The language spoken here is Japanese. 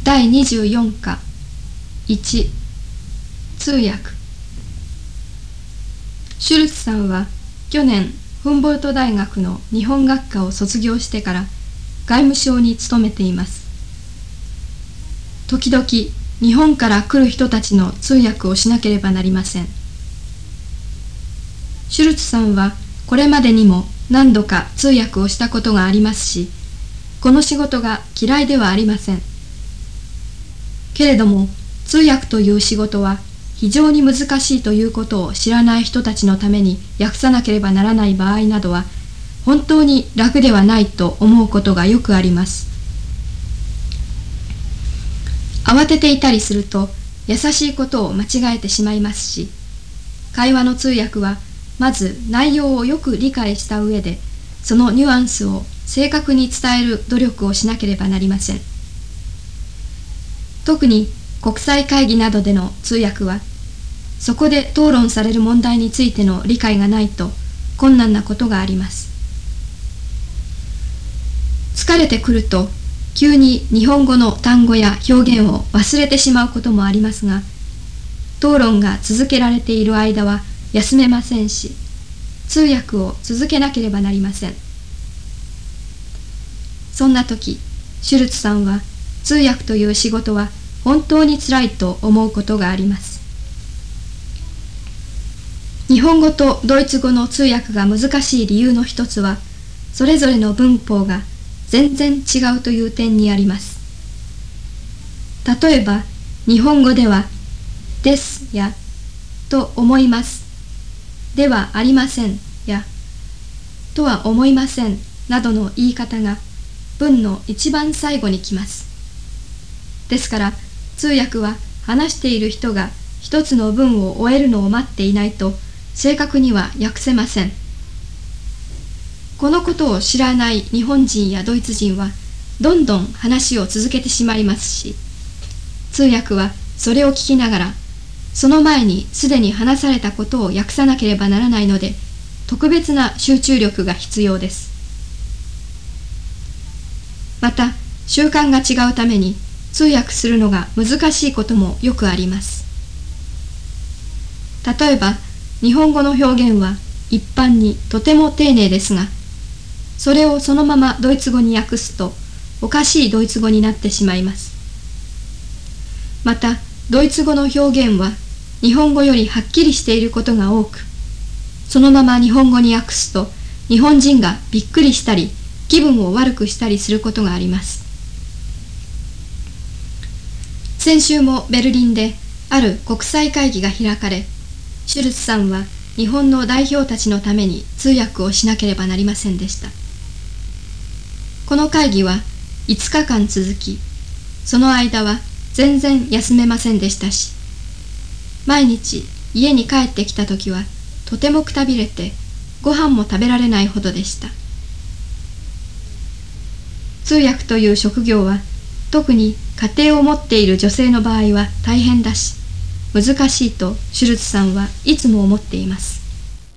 第24課1通訳。シュルツさんは去年フンボルト大学の日本学科を卒業してから外務省に勤めています。時々日本から来る人たちの通訳をしなければなりません。シュルツさんはこれまでにも何度か通訳をしたことがありますし、この仕事が嫌いではありません。けれども通訳という仕事は非常に難しいということを知らない人たちのために訳さなければならない場合などは本当に楽ではないと思うことがよくあります。慌てていたりすると優しいことを間違えてしまいますし、会話の通訳はまず内容をよく理解した上でそのニュアンスを正確に伝える努力をしなければなりません。特に国際会議などでの通訳はそこで討論される問題についての理解がないと困難なことがあります。疲れてくると急に日本語の単語や表現を忘れてしまうこともありますが、討論が続けられている間は休めませんし、通訳を続けなければなりません。そんな時、シュルツさんは通訳という仕事は本当につらいと思うことがあります。日本語とドイツ語の通訳が難しい理由の一つは、それぞれの文法が全然違うという点にあります。例えば、日本語では、ですや、と思います、ではありませんや、とは思いませんなどの言い方が文の一番最後に来ます。ですから、通訳は話している人が一つの文を終えるのを待っていないと正確には訳せません。このことを知らない日本人やドイツ人はどんどん話を続けてしまいますし、通訳はそれを聞きながらその前にすでに話されたことを訳さなければならないので、特別な集中力が必要です。また習慣が違うために通訳するのが難しいこともよくあります。例えば日本語の表現は一般にとても丁寧ですが、それをそのままドイツ語に訳すとおかしいドイツ語になってしまいます。またドイツ語の表現は日本語よりはっきりしていることが多く、そのまま日本語に訳すと日本人がびっくりしたり気分を悪くしたりすることがあります。先週もベルリンである国際会議が開かれ、シュルツさんは日本の代表たちのために通訳をしなければなりませんでした。この会議は5日間続き、その間は全然休めませんでしたし、毎日家に帰ってきた時はとてもくたびれてご飯も食べられないほどでした。通訳という職業は特に家庭を持っている女性の場合は大変だし難しいとシュルツさんはいつも思っています。